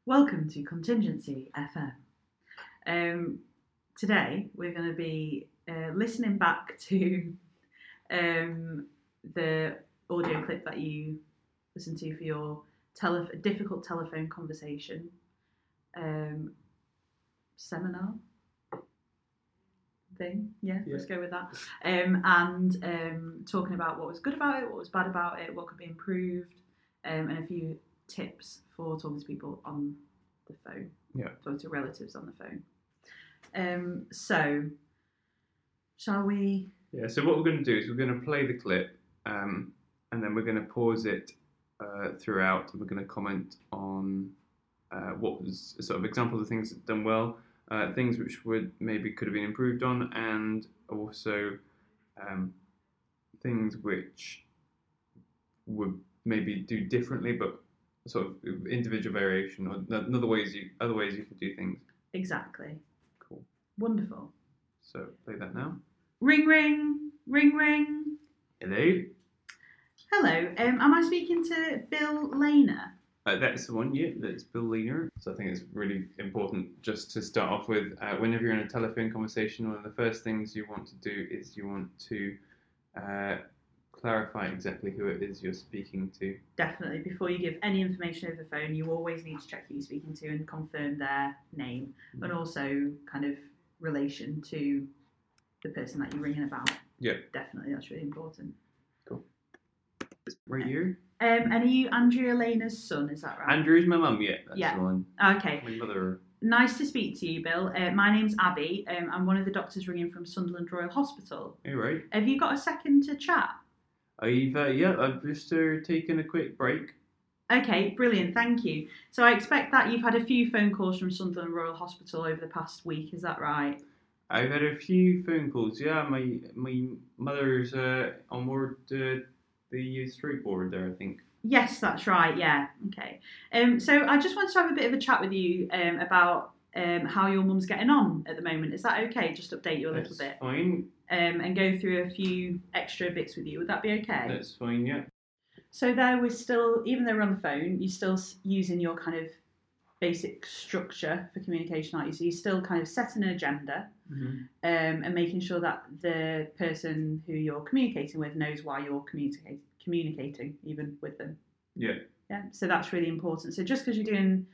Welcome to Contingency FM. Today we're going to be listening back to the audio clip that you listened to for your difficult telephone conversation seminar thing. Yeah, let's go with that. And talking about what was good about it, what was bad about it, what could be improved, and a few tips for talking to people on the phone. Yeah. Talking to relatives on the phone. So, shall we? Yeah, so what we're going to do is we're going to play the clip and then we're going to pause it throughout, and we're going to comment on what was sort of examples of things done well, things which could have been improved on, and also things which would maybe do differently, but sort of individual variation, or other ways you can do things. Exactly. Cool. Wonderful. So play that now. Ring, ring, ring, ring. Hello. Hello. Am I speaking to Bill Lehner? That's the one, yeah, that's Bill Lehner. So I think it's really important just to start off with, whenever you're in a telephone conversation, one of the first things you want to do is you want to clarify exactly who it is you're speaking to. Definitely. Before you give any information over the phone, you always need to check who you're speaking to and confirm their name, and also kind of relation to the person that you're ringing about. Yeah. Definitely, that's really important. Cool. Right here? And are you Andrea Lehner's son, is that right? Andrew's my mum, yeah. That's yeah. The one. Okay. My mother. Nice to speak to you, Bill. My name's Abby. I'm one of the doctors ringing from Sunderland Royal Hospital. Hey, right. Have you got a second to chat? I've just taken a quick break. Okay, brilliant, thank you. So I expect that you've had a few phone calls from Sunderland Royal Hospital over the past week, is that right? I've had a few phone calls, yeah. My mother's on board the straight board there, I think. Yes, that's right, yeah, okay. So I just wanted to have a bit of a chat with you about how your mum's getting on at the moment. Is that okay? Just update you a little bit. That's fine. And go through a few extra bits with you. Would that be okay? That's fine, yeah. So there we're still, even though we're on the phone, you're still using your kind of basic structure for communication, aren't you? So you're still kind of setting an agenda and making sure that the person who you're communicating with knows why you're communicating even with them. Yeah. Yeah. So that's really important. So just because you're doing,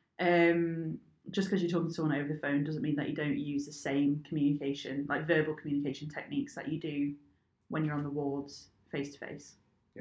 just because you're talking to someone over the phone doesn't mean that you don't use the same communication, like verbal communication techniques that you do when you're on the wards face to face. Yeah.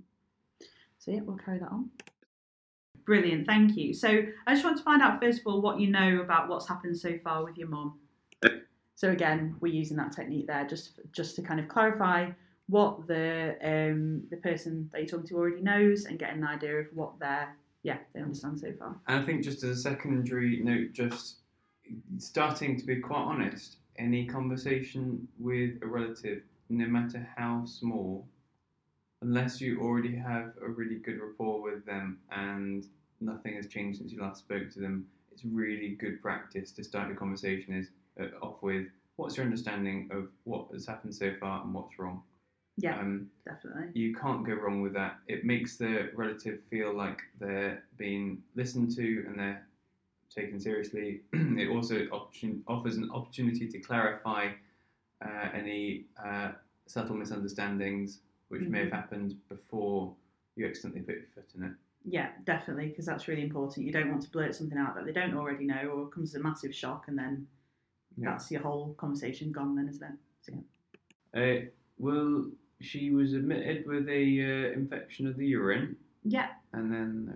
So yeah, we'll carry that on. Brilliant, thank you. So I just want to find out first of all what you know about what's happened so far with your mum. So again, we're using that technique there just to kind of clarify what the person that you're talking to already knows and get an idea of what they understand so far. And I think just as a secondary note, just starting to be quite honest, any conversation with a relative, no matter how small, unless you already have a really good rapport with them and nothing has changed since you last spoke to them, it's really good practice to start a conversation off with, what's your understanding of what has happened so far and what's wrong? Yeah, definitely. You can't go wrong with that. It makes the relative feel like they're being listened to and they're taken seriously. It also offers an opportunity to clarify any subtle misunderstandings which may have happened before you accidentally put your foot in it. Yeah, definitely, because that's really important. You don't want to blurt something out that they don't already know, or it comes as a massive shock, and then that's your whole conversation gone then, isn't it? So, yeah. Well, she was admitted with a infection of the urine. Yeah. And then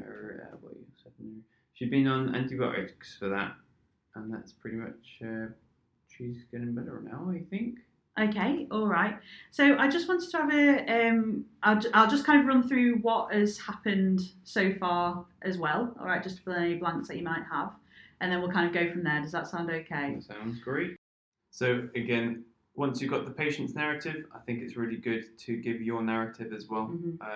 she'd been on antibiotics for that, and that's pretty much she's getting better now, I think. Okay, all right. So I just wanted to have I'll just kind of run through what has happened so far as well, all right, just to fill any blanks that you might have, and then we'll kind of go from there. Does that sound okay? That sounds great. So again, once you've got the patient's narrative, I think it's really good to give your narrative as well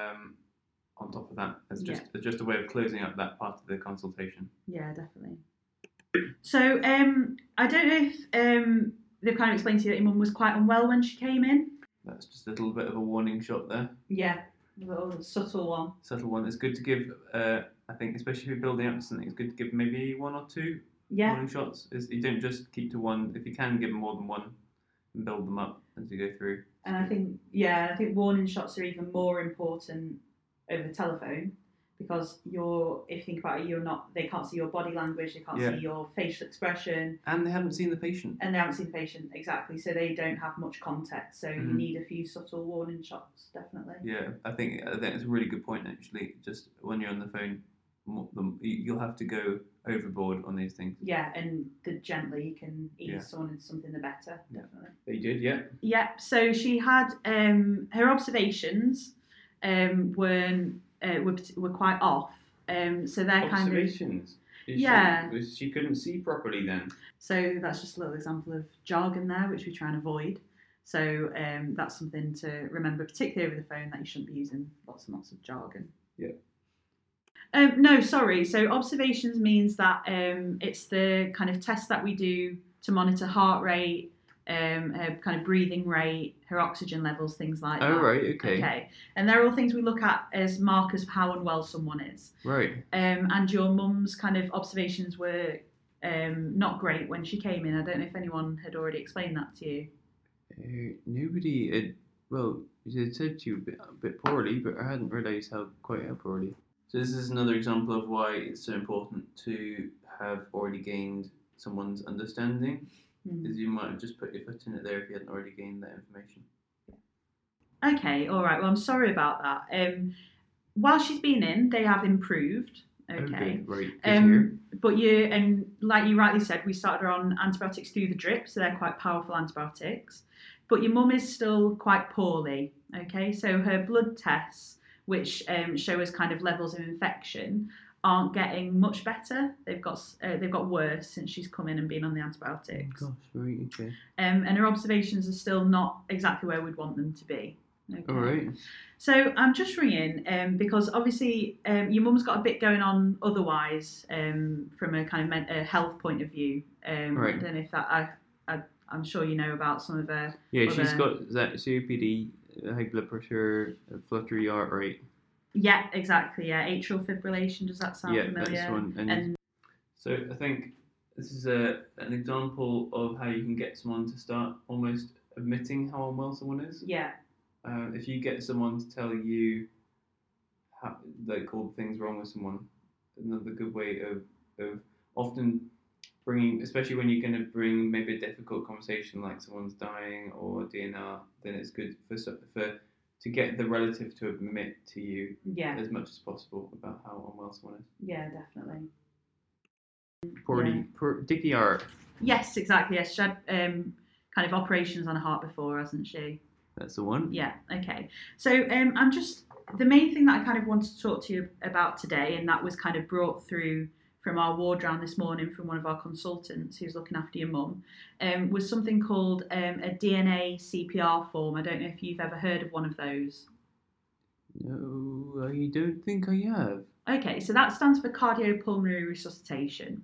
on top of that, as just a way of closing up that part of the consultation. Yeah, definitely. So I don't know if they've kind of explained to you that your mum was quite unwell when she came in. That's just a little bit of a warning shot there. Yeah, a little subtle one. Subtle one. It's good to give I think especially if you're building up to something, it's good to give maybe 1 or 2 Yeah. warning shots. You don't just keep to one. If you can give them more than one, and build them up as you go through. And I think warning shots are even more important over the telephone, because if you think about it, they can't see your body language, they can't see your facial expression, and they haven't seen the patient. Exactly. So they don't have much context. So you need a few subtle warning shots, definitely. Yeah, I think it's a really good point actually. Just when you're on the phone, you'll have to go overboard on these things. Yeah, and the gentler you can ease someone into something, the better. Definitely. They did, yeah. Yeah. So she had her observations were quite off. So they're observations. Kind of She couldn't see properly then. So that's just a little example of jargon there, which we try and avoid. So that's something to remember, particularly over the phone, that you shouldn't be using lots and lots of jargon. Yeah. No, sorry. So observations means that it's the kind of test that we do to monitor heart rate, her kind of breathing rate, her oxygen levels, things like that. Oh, right, okay. Okay. And they're all things we look at as markers of how unwell someone is. Right. And your mum's kind of observations were not great when she came in. I don't know if anyone had already explained that to you. Nobody had, well, it said to you a bit poorly, but I hadn't realised how poorly. So this is another example of why it's so important to have already gained someone's understanding, because you might have just put your foot in it there if you hadn't already gained that information. Okay, all right. Well, I'm sorry about that. While she's been in, they have improved. Okay, right. But and like you rightly said, we started her on antibiotics through the drip, so they're quite powerful antibiotics. But your mum is still quite poorly. Okay, so her blood tests, which show us kind of levels of infection, aren't getting much better. They've got worse since she's come in and been on the antibiotics. Oh, gosh, right, okay. And her observations are still not exactly where we'd want them to be. Okay. All right. So I'm just ringing because obviously your mum's got a bit going on otherwise from a kind of a health point of view. Right. I don't know if that I'm sure you know about some of her. Yeah, she's got that COPD, high blood pressure, fluttery heart rate. Yeah, exactly. Yeah, atrial fibrillation. Does that sound familiar? Yeah, that's one. And so I think this is an example of how you can get someone to start almost admitting how unwell someone is. Yeah. If you get someone to tell you how, like, all the things wrong with someone, another good way of often bringing, especially when you're going to bring maybe a difficult conversation like someone's dying or DNR, then it's good for to get the relative to admit to you as much as possible about how unwell someone is. Yeah, definitely. Poor Dickie Hart. Yes, exactly. Yes, she had kind of operations on her heart before, hasn't she? That's the one. Yeah, okay. So I'm just, the main thing that I kind of wanted to talk to you about today, and that was kind of brought through from our ward round this morning from one of our consultants who's looking after your mum, was something called a DNA CPR form. I don't know if you've ever heard of one of those. No, I don't think I have. Okay, so that stands for cardiopulmonary resuscitation.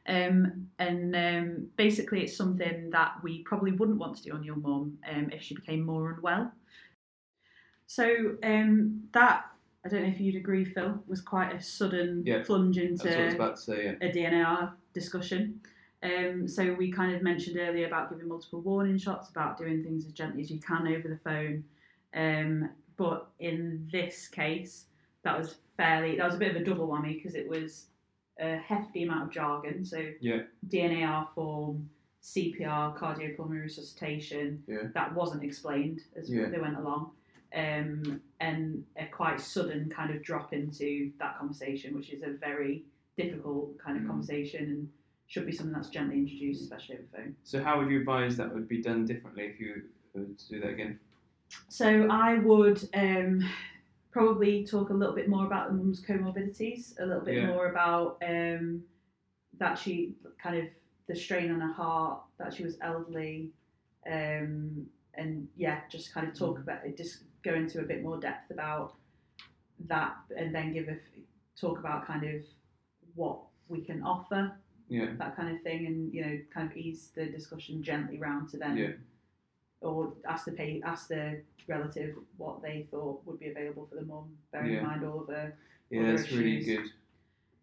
Basically it's something that we probably wouldn't want to do on your mum if she became more unwell. So that, I don't know if you'd agree, Phil, was quite a sudden plunge into that's what I was about to say, a DNR discussion. So we kind of mentioned earlier about giving multiple warning shots, about doing things as gently as you can over the phone. But in this case, that was a bit of a double whammy because it was a hefty amount of jargon. So DNAR form, CPR, cardiopulmonary resuscitation, that wasn't explained as they went along. And a quite sudden kind of drop into that conversation, which is a very difficult kind of conversation and should be something that's gently introduced, especially over the phone. So how would you advise that would be done differently if you were to do that again? So I would probably talk a little bit more about the mum's comorbidities, a little bit more about that she kind of the strain on her heart, that she was elderly, and just kind of talk about it, just go into a bit more depth about that, and then talk about kind of what we can offer, that kind of thing, and kind of ease the discussion gently round to them, or ask the relative what they thought would be available for the mum, bearing in mind all of the that's really good.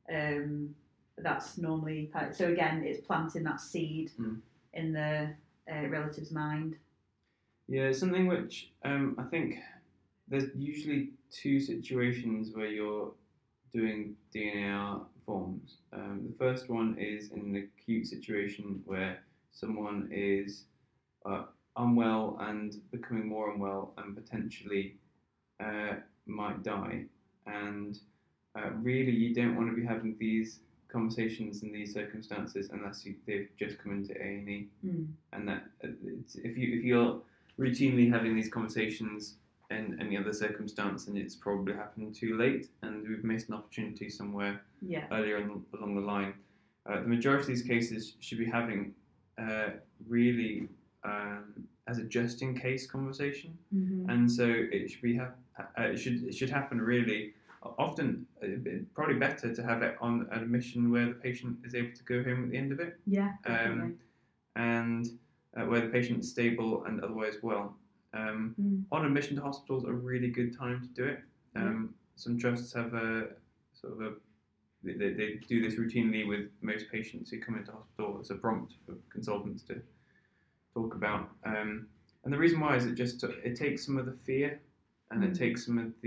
That's normally so again, it's planting that seed in the relative's mind. Yeah, it's something which I think there's usually two situations where you're doing DNAR forms. The first one is in an acute situation where someone is unwell and becoming more unwell and potentially might die. And really, you don't want to be having these conversations in these circumstances unless they've just come into A&E. And that if you're routinely having these conversations in any other circumstance, and it's probably happened too late, and we've missed an opportunity somewhere earlier along the line. The majority of these cases should be having really as a just in case conversation, and so it should be it should happen really often. Probably better to have it on an admission where the patient is able to go home at the end of it. Yeah, definitely. And where the patient is stable and otherwise well. On admission to hospitals, a really good time to do it. Some trusts have a sort of they do this routinely with most patients who come into hospital as a prompt for consultants to talk about. And the reason why is it takes some of the fear, and it takes some of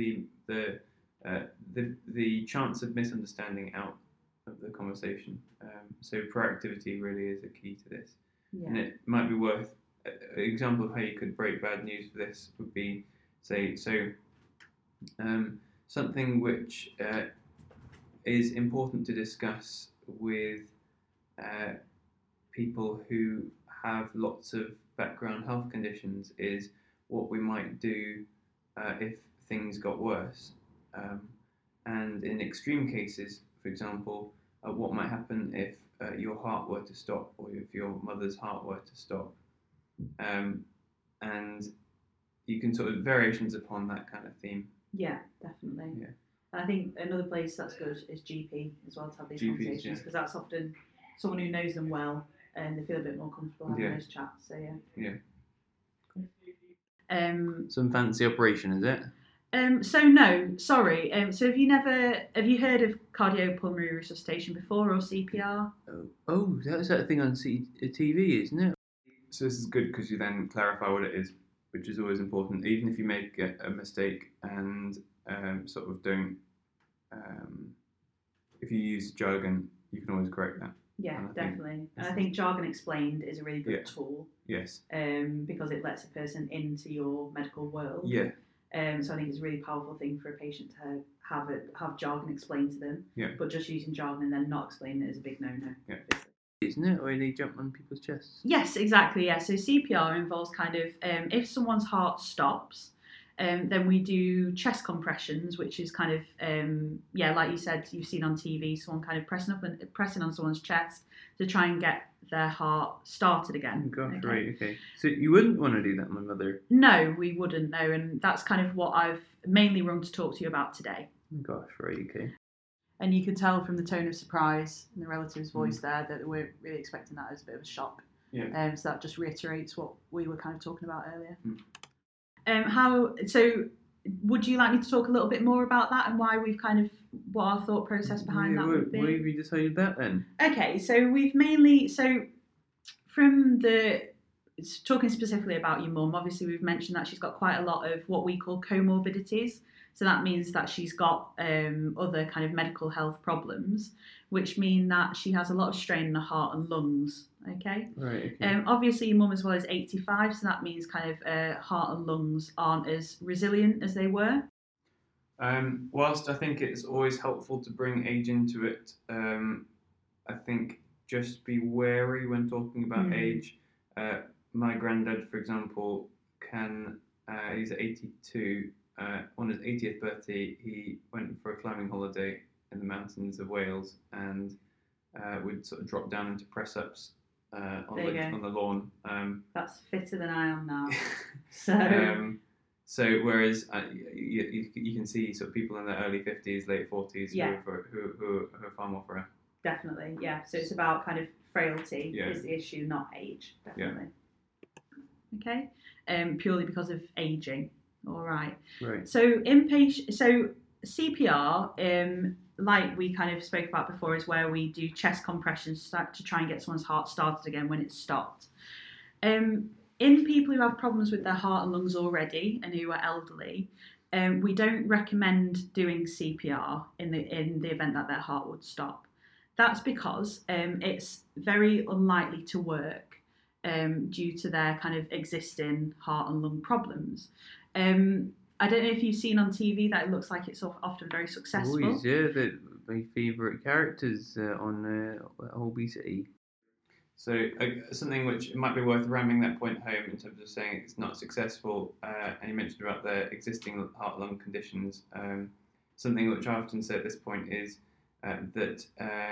the chance of misunderstanding out of the conversation. So proactivity really is a key to this. And it might be worth an example of how you could break bad news for this would be, say, something which is important to discuss with people who have lots of background health conditions is what we might do if things got worse. And in extreme cases, for example, what might happen if your heart were to stop, or if your mother's heart were to stop. And you can sort of variations upon that kind of theme. Yeah, definitely. Yeah. And I think another place that's good is GP as well, to have these conversations, because that's often someone who knows them well and they feel a bit more comfortable having those chats. So some fancy operation, is it? So no, sorry. So have you heard of cardiopulmonary resuscitation before, or CPR? Oh, that's that thing on TV, isn't it? So this is good because you then clarify what it is, which is always important. Even if you make a mistake and sort of don't, if you use jargon, you can always correct that. Yeah, definitely. And I think Jargon Explained is a really good tool. Yes. Because it lets a person into your medical world. Yeah. So I think it's a really powerful thing for a patient to have jargon explained to them. Yeah. But just using jargon and then not explaining it is a big no-no. Yeah. Isn't it? Or they jump on people's chests? Yes, exactly. Yeah. So CPR involves kind of if someone's heart stops, then we do chest compressions, which is kind of like you said, you've seen on TV, someone kind of pressing on someone's chest to try and get their heart started again. Oh gosh, right, okay. So you wouldn't want to do that, my mother? No, we wouldn't. No, and that's kind of what I've mainly run to talk to you about today. Oh gosh, right, okay. And you could tell from the tone of surprise in the relative's voice there that we're really expecting that as a bit of a shock. Yeah. So that just reiterates what we were kind of talking about earlier. Mm. Would you like me to talk a little bit more about that and why we've kind of, what our thought process behind that would be? What have we decided that then? Okay, so we've talking specifically about your mum, obviously we've mentioned that she's got quite a lot of what we call comorbidities. So that means that she's got other kind of medical health problems, which mean that she has a lot of strain in her heart and lungs. Okay. Right. Okay. Obviously, your mum as well is 85, so that means kind of heart and lungs aren't as resilient as they were. Whilst I think it's always helpful to bring age into it, I think just be wary when talking about age. My granddad, for example, he's 82. On his 80th birthday, he went for a climbing holiday in the mountains of Wales and would sort of drop down into press-ups on the lawn. That's fitter than I am now. So whereas you can see sort of people in their early 50s, late 40s who are far more frail. Definitely, yeah. So it's about kind of frailty is the issue, not age. Definitely. Yeah. Okay. Purely because of aging. All right. Right. So CPR, like we kind of spoke about before, is where we do chest compressions to try and get someone's heart started again when it's stopped. In people who have problems with their heart and lungs already and who are elderly, we don't recommend doing CPR in the event that their heart would stop. That's because it's very unlikely to work due to their kind of existing heart and lung problems. I don't know if you've seen on TV that it looks like it's often very successful. Always, yeah, my favourite characters on Obesity. So something which might be worth ramming that point home in terms of saying it's not successful, and you mentioned about the existing heart-lung conditions. Something which I often say at this point is that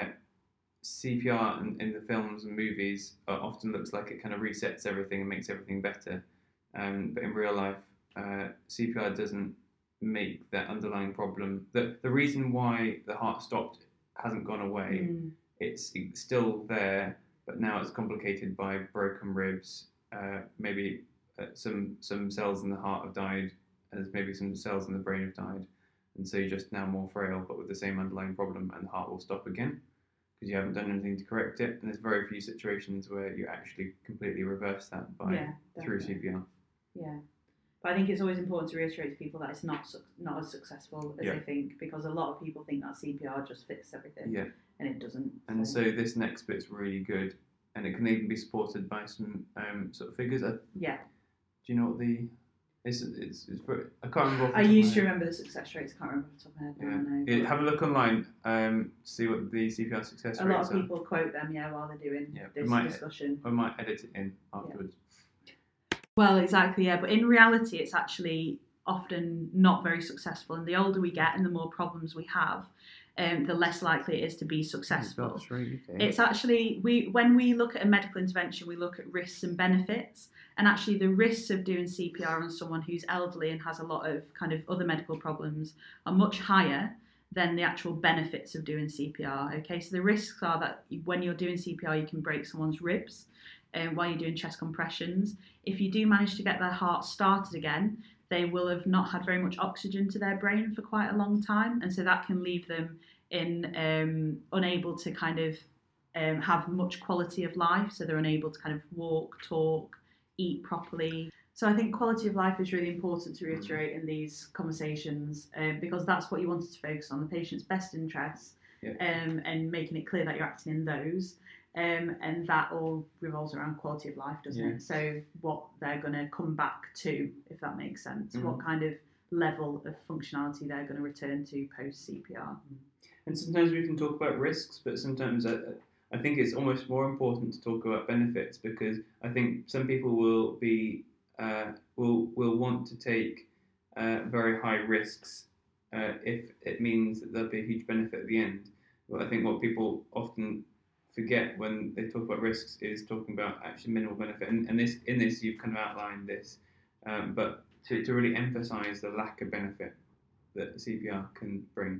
CPR in the films and movies often looks like it kind of resets everything and makes everything better. But in real life, CPR doesn't make that underlying problem. The reason why the heart stopped hasn't gone away. It's still there, but now it's complicated by broken ribs. Maybe some cells in the heart have died, as maybe some cells in the brain have died, and so you're just now more frail, but with the same underlying problem, and the heart will stop again because you haven't done anything to correct it. And there's very few situations where you actually completely reverse that through CPR. Yeah. But I think it's always important to reiterate to people that it's not as successful as they think, because a lot of people think that CPR just fixes everything, and it doesn't. And so this next bit's really good, and it can even be supported by some sort of figures. Do you know what the? It's I can't remember. I used to remember the success rates. I can't remember off the top of my head. Yeah. Have a look online. See what the CPR success rates are. A lot of people quote them. While they're doing this discussion. I might edit it in afterwards. Well, exactly, yeah. But in reality, it's actually often not very successful. And the older we get and the more problems we have, the less likely it is to be successful. That's right, okay. It's actually, when we look at a medical intervention, we look at risks and benefits. And actually the risks of doing CPR on someone who's elderly and has a lot of kind of other medical problems are much higher than the actual benefits of doing CPR. Okay, so the risks are that when you're doing CPR, you can break someone's ribs. While you're doing chest compressions. If you do manage to get their heart started again, they will have not had very much oxygen to their brain for quite a long time, and so that can leave them in unable to kind of have much quality of life, so they're unable to kind of walk, talk, eat properly. So I think quality of life is really important to reiterate in these conversations, because that's what you wanted to focus on, the patient's best interests, and making it clear that you're acting in those. And that all revolves around quality of life, doesn't it? So what they're going to come back to, if that makes sense, what kind of level of functionality they're going to return to post CPR. And sometimes we can talk about risks, but sometimes I think it's almost more important to talk about benefits, because I think some people will be will want to take very high risks if it means that there'll be a huge benefit at the end. But I think what people often forget when they talk about risks is talking about actually minimal benefit, and in this you've kind of outlined this, but to really emphasise the lack of benefit that CPR can bring,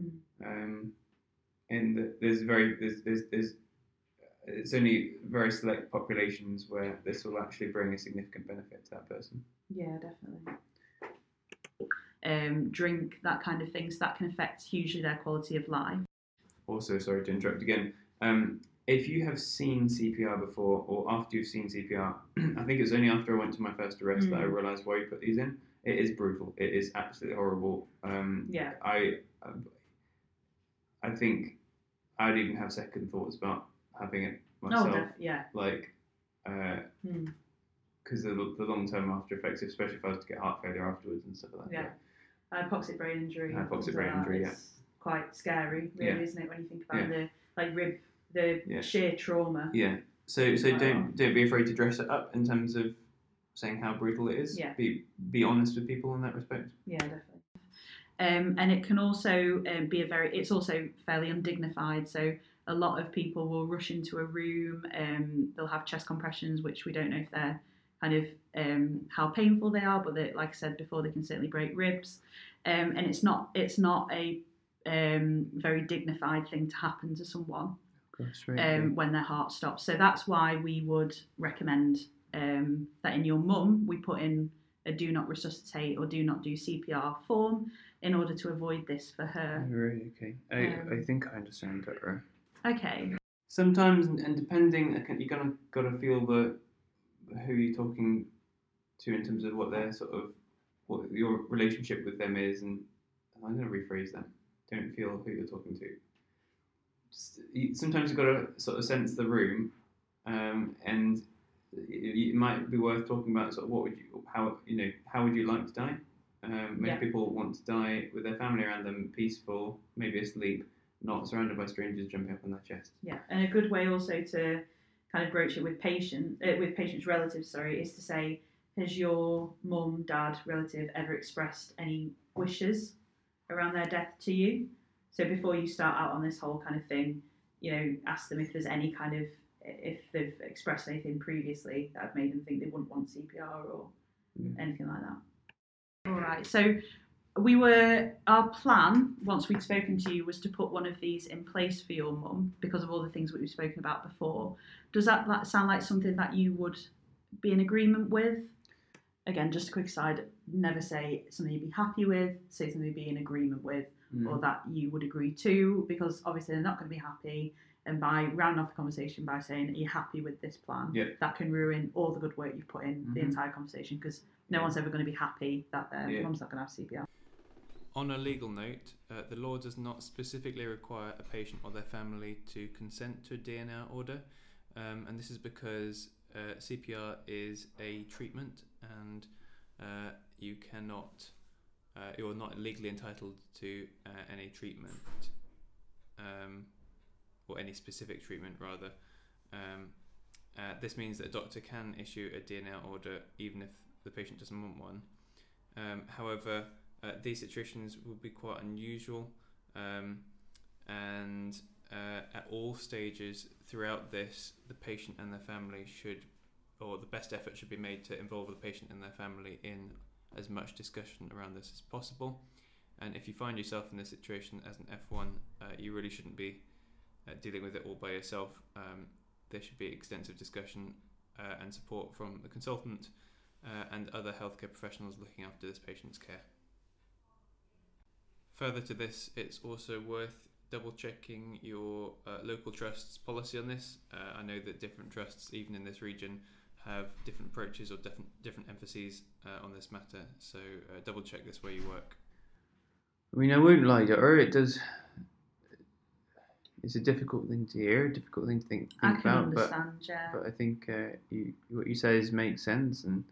and there's it's only very select populations where this will actually bring a significant benefit to that person. Yeah, definitely. Drink, that kind of thing, so that can affect hugely their quality of life. Also, sorry to interrupt again. If you have seen CPR before, or after you've seen CPR, I think it was only after I went to my first arrest that I realised why you put these in. It is brutal. It is absolutely horrible. I think I'd even have second thoughts about having it myself. Because of the long-term after effects, especially if I was to get heart failure afterwards and stuff like that. Hypoxic brain injury. It's quite scary, really, isn't it, when you think about the sheer trauma. Yeah. So don't be afraid to dress it up in terms of saying how brutal it is. Yeah. Be honest with people in that respect. Yeah, definitely. And it can also it's also fairly undignified. So a lot of people will rush into a room. They'll have chest compressions, which we don't know if they're kind of how painful they are, but like I said before, they can certainly break ribs. And it's not a very dignified thing to happen to someone. When their heart stops. So that's why we would recommend that in your mum we put in a do not resuscitate or do not do CPR form in order to avoid this for her. Right, okay. I think I understand that, right? Okay. Sometimes, and depending, you gotta feel who you're talking to in terms of what their sort of, what your relationship with them is, and I'm going to rephrase that. Don't feel who you're talking to. Sometimes you've got to sort of sense the room, and it might be worth talking about sort of how would you like to die? Many people want to die with their family around them, peaceful, maybe asleep, not surrounded by strangers jumping up on their chest. Yeah, and a good way also to kind of broach it with patients' relatives, is to say, has your mum, dad, relative ever expressed any wishes around their death to you? So before you start out on this whole kind of thing, ask them if there's any kind of, if they've expressed anything previously that have made them think they wouldn't want CPR or anything like that. All right, so our plan, once we'd spoken to you, was to put one of these in place for your mum because of all the things that we've spoken about before. Does that sound like something that you would be in agreement with? Again, just a quick side, never say something you'd be happy with, say something you'd be in agreement with, or that you would agree to, because obviously they're not going to be happy. And by rounding off the conversation by saying, are you happy with this plan? That can ruin all the good work you've put in the entire conversation, because no one's ever going to be happy that their mum's not going to have CPR. On a legal note, the law does not specifically require a patient or their family to consent to a DNR order, and this is because CPR is a treatment, and you're not legally entitled to any treatment, or any specific treatment rather. This means that a doctor can issue a DNR order even if the patient doesn't want one. However, these situations would be quite unusual, and at all stages throughout this, the patient and their family the best effort should be made to involve the patient and their family in as much discussion around this as possible. And if you find yourself in this situation as an F1, you really shouldn't be dealing with it all by yourself. There should be extensive discussion and support from the consultant and other healthcare professionals looking after this patient's care. Further to this, it's also worth double checking your local trust's policy on this. I know that different trusts, even in this region, have different approaches or different emphases on this matter, so double check this where you work. I mean, I won't lie to her, it's a difficult thing to hear, a difficult thing to think about, but I think what you say makes sense, and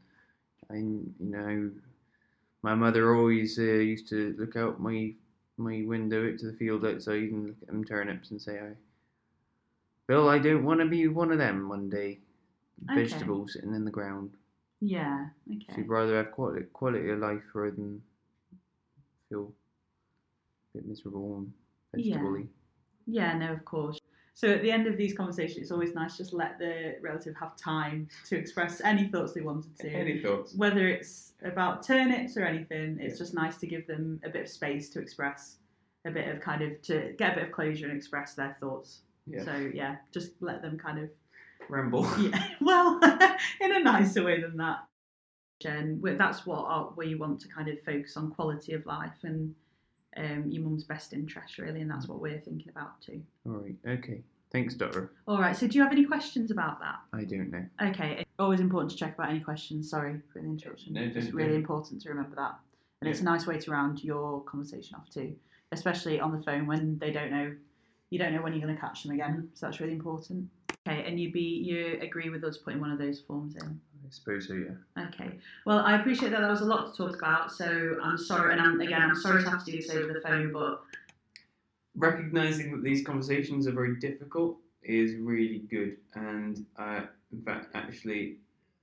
my mother always used to look out my window out to the field outside and look at them turnips and say, Bill, I don't want to be one of them one day. Vegetables sitting in the ground. Yeah, okay. She'd rather have quality of life rather than feel a bit miserable and vegetable-y. Yeah, no, of course. So at the end of these conversations, it's always nice just let the relative have time to express any thoughts they wanted to. Any thoughts. Whether it's about turnips or anything, it's just nice to give them a bit of space to express a bit of to get a bit of closure and express their thoughts. Yeah. So yeah, just let them kind of ramble. Yeah, well, in a nicer way than that. Jen, that's where you want to kind of focus on quality of life and your mum's best interest, really, and that's what we're thinking about too. All right, okay. Thanks, Doctor. All right, so do you have any questions about that? I don't know. Okay, it's always important to check about any questions. Sorry for the interruption. It's really important to remember that. And it's a nice way to round your conversation off too, especially on the phone when you don't know when you're going to catch them again. So that's really important. Okay, and you agree with us putting one of those forms in? I suppose so, yeah. Okay. Well, I appreciate that. That was a lot to talk about. So I'm sorry, and I'm sorry to have to do this over the phone, but recognising that these conversations are very difficult is really good, and in fact, actually,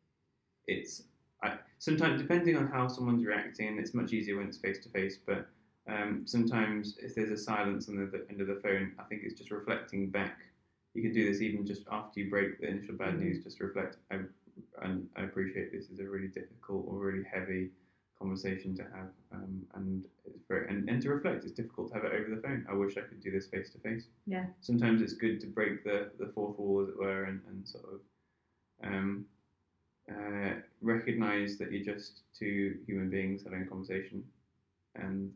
sometimes depending on how someone's reacting, it's much easier when it's face to face. But sometimes if there's a silence on the end of the phone, I think it's just reflecting back. You can do this even just after you break the initial bad news, just to reflect. I appreciate this is a really difficult or really heavy conversation to have, and it's and to reflect. It's difficult to have it over the phone. I wish I could do this face to face. Yeah. Sometimes it's good to break the fourth wall, as it were, and sort of recognise that you're just two human beings having a conversation, and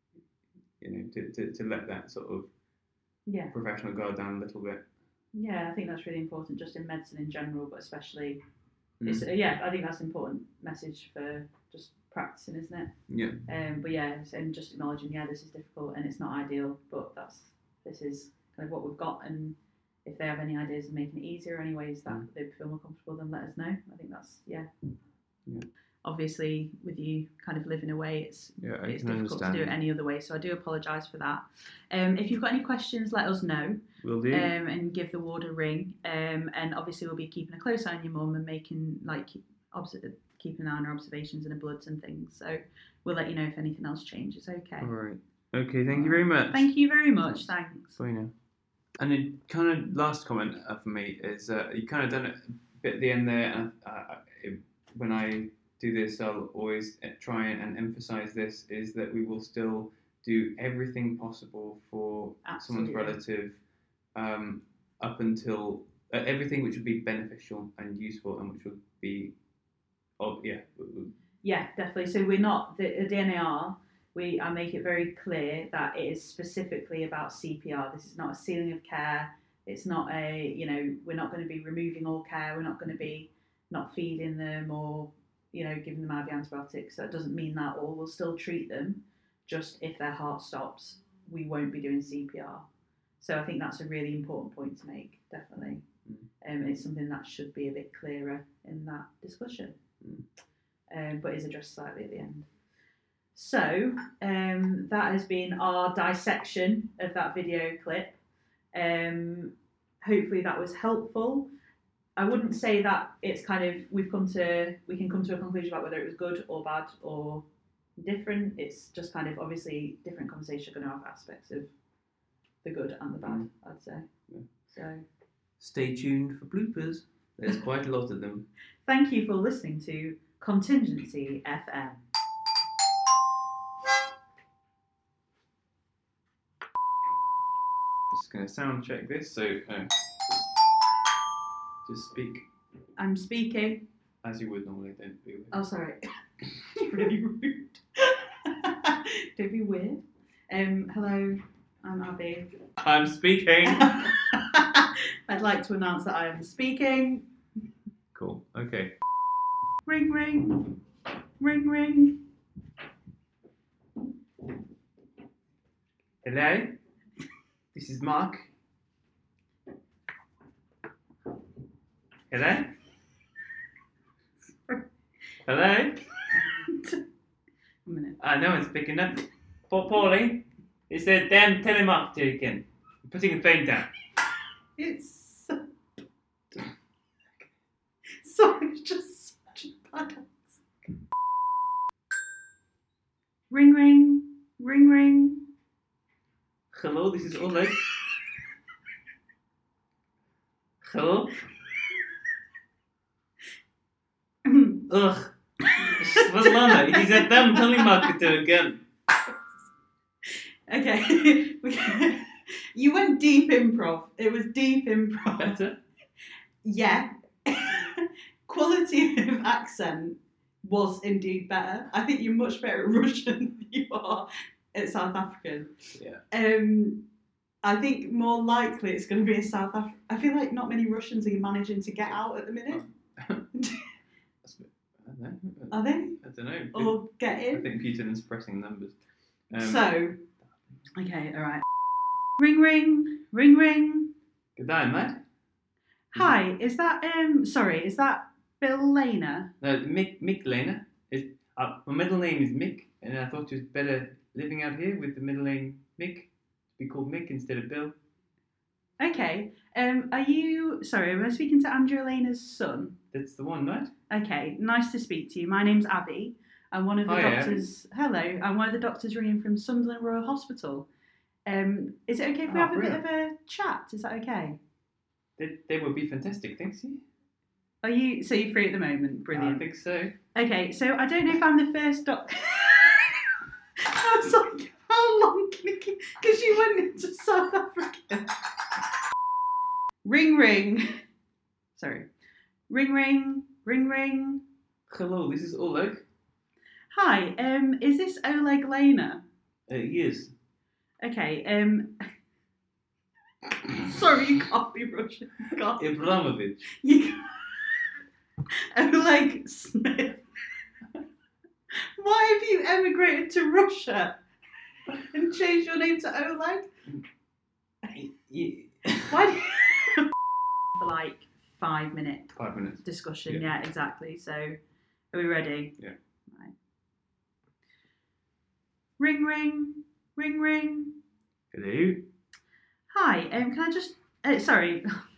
to let that sort of professional guard down a little bit. Yeah, I think that's really important, just in medicine in general, but especially. I think that's an important message for just practicing, isn't it? Yeah. And just acknowledging, this is difficult and it's not ideal, but this is kind of what we've got, and if they have any ideas of making it easier, any ways that they feel more comfortable, then let us know. I think that's Obviously, with you kind of living away, it's difficult to do it any other way. So I do apologise for that. If you've got any questions, let us know. Will do. And give the ward a ring. And obviously, we'll be keeping a close eye on your mum and keeping an eye on her observations and her bloods and things. So we'll let you know if anything else changes. Okay. All right. Okay. Thank you very much. Thank you very much. Thanks. Bye now. And the kind of last comment for me is you kind of done it a bit at the end there. And when I do this, I'll always try and emphasise this, is that we will still do everything possible for someone's relative up until everything which would be beneficial and useful and which would be, Yeah, definitely. So we're not, the DNAR, I make it very clear that it is specifically about CPR. This is not a ceiling of care. It's not we're not going to be removing all care. We're not going to be not feeding them or giving them IV antibiotics. That doesn't mean that all. We'll still treat them. Just if their heart stops, we won't be doing CPR. So I think that's a really important point to make, definitely. And it's something that should be a bit clearer in that discussion. But is addressed slightly at the end. So that has been our dissection of that video clip. Hopefully that was helpful. I wouldn't say that it's kind of we can come to a conclusion about whether it was good or bad or different. It's just kind of obviously different conversations are going to have aspects of the good and the bad, I'd say. Yeah. So stay tuned for bloopers. There's quite a lot of them. Thank you for listening to Contingency FM. Just going to sound check this, so just speak. I'm speaking. As you would normally, don't be weird. Oh, sorry. Really rude. Don't be weird. Hello, I'm Abby. I'm speaking. I'd like to announce that I am speaking. Cool, okay. Ring, ring. Ring, ring. Hello? This is Mark. Hello? Hello? A minute. No one's picking up. Paulie, it's the damn telemarketer again. I'm putting the phone down. It's sorry, it's just such a bad answer. Ring, ring. Ring, ring. Hello, this is Oleg. Hello? Ugh. What's Lana? He's a damn telemarketer again. Okay. You went deep improv. It was deep improv. Better? Yeah. Quality of accent was indeed better. I think you're much better at Russian than you are at South African. Yeah. I think more likely it's going to be a South African. I feel like not many Russians are managing to get out at the minute. I don't know. Are they? I don't know. Or get in? I think Putin's pressing numbers. Okay, alright. Ring, ring. Ring, ring. Good day, mate. Hi, is that Bill Lehner? No, Mick Lehner. My middle name is Mick, and I thought it was better living out here with the middle name Mick, to be called Mick instead of Bill. Okay. Am I speaking to Andrew Lehner's son? That's the one, right? Okay, nice to speak to you. My name's Abby. I'm one of the doctors. Hello, I'm one of the doctors ringing from Sunderland Royal Hospital. Is it okay if we have a bit of a chat? Is that okay? They would be fantastic, thanks you. You're free at the moment? Brilliant. I think so. Okay, so I don't know if I'm the first doctor. I was like, how long can it keep? Because you went into South Africa. Ring, ring. Sorry. Ring, ring. Ring, ring. Hello, this is Oleg. Hi, is this Oleg Lena? Yes. Okay, sorry, you can't be Russian. You can't. Abramovich. You can't. Oleg Smith. Why have you emigrated to Russia and changed your name to Oleg? Why do you... For like 5 minute 5 minutes. discussion, Yeah. yeah, exactly. So, are we ready? Yeah. Right. Ring, ring, ring, ring. Hello. Hi, can I just... sorry,